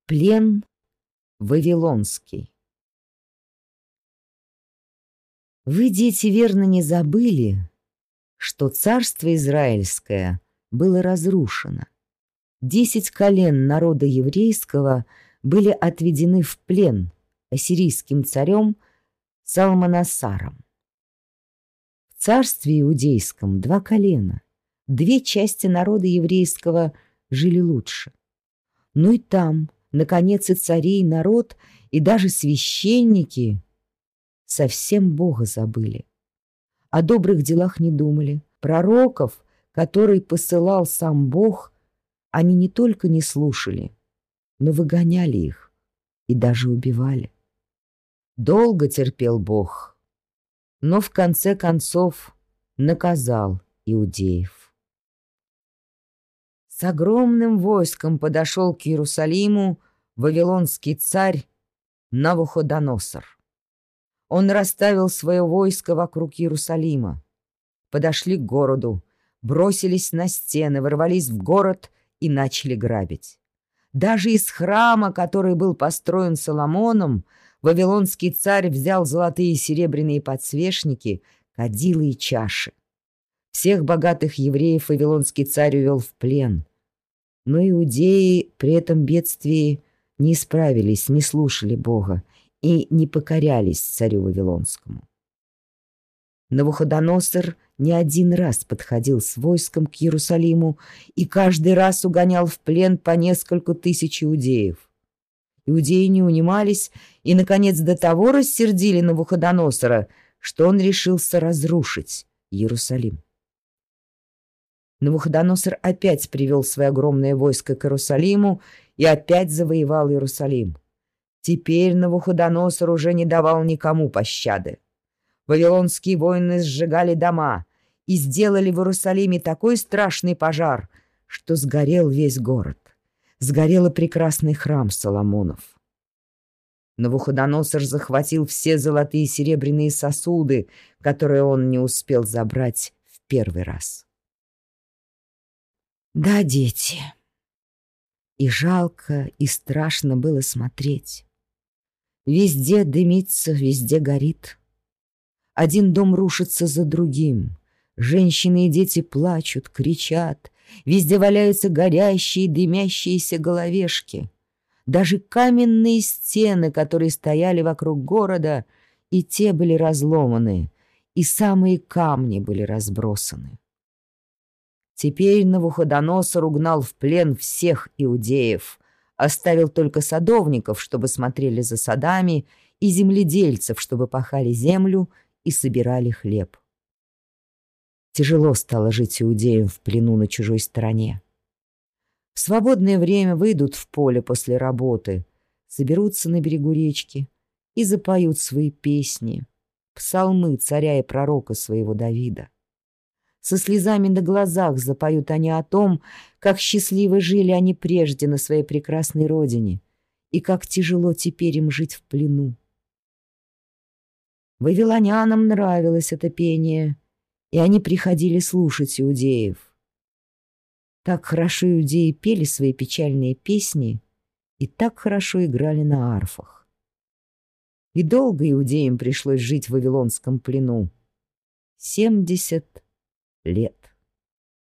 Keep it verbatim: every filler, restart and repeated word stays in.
Плен вавилонский. Вы, дети, верно не забыли, что царство израильское было разрушено. Десять колен народа еврейского были отведены в плен ассирийским царем Салманасаром. В царстве иудейском два колена, две части народа еврейского жили лучше. Но и там, наконец, и цари, и народ, и даже священники совсем Бога забыли. О добрых делах не думали. Пророков, которые посылал сам Бог, они не только не слушали, но выгоняли их и даже убивали. Долго терпел Бог, но в конце концов наказал иудеев. С огромным войском подошел к Иерусалиму вавилонский царь Навуходоносор. Он расставил свое войско вокруг Иерусалима. Подошли к городу, бросились на стены, ворвались в город и начали грабить. Даже из храма, который был построен Соломоном, вавилонский царь взял золотые и серебряные подсвечники, кадилы и чаши. Всех богатых евреев вавилонский царь увел в плен. Но иудеи при этом бедствии не исправились, не слушали Бога и не покорялись царю вавилонскому. Навуходоносор не один раз подходил с войском к Иерусалиму и каждый раз угонял в плен по несколько тысяч иудеев. Иудеи не унимались и, наконец, до того рассердили Навуходоносора, что он решился разрушить Иерусалим. Навуходоносор опять привел свое огромное войско к Иерусалиму и опять завоевал Иерусалим. Теперь Навуходоносор уже не давал никому пощады. Вавилонские воины сжигали дома и сделали в Иерусалиме такой страшный пожар, что сгорел весь город. Сгорел и прекрасный храм Соломонов. Навуходоносор захватил все золотые и серебряные сосуды, которые он не успел забрать в первый раз. Да, дети, и жалко, и страшно было смотреть. Везде дымится, везде горит. Один дом рушится за другим. Женщины и дети плачут, кричат. Везде валяются горящие, дымящиеся головешки. Даже каменные стены, которые стояли вокруг города, и те были разломаны, и самые камни были разбросаны. Теперь Навуходоносор угнал в плен всех иудеев, оставил только садовников, чтобы смотрели за садами, и земледельцев, чтобы пахали землю и собирали хлеб. Тяжело стало жить иудеям в плену на чужой стороне. В свободное время выйдут в поле после работы, соберутся на берегу речки и запоют свои песни, псалмы царя и пророка своего Давида. Со слезами на глазах запоют они о том, как счастливо жили они прежде на своей прекрасной родине и как тяжело теперь им жить в плену. Вавилонянам нравилось это пение, и они приходили слушать иудеев. Так хорошо иудеи пели свои печальные песни и так хорошо играли на арфах. И долго иудеям пришлось жить в вавилонском плену — семьдесят лет.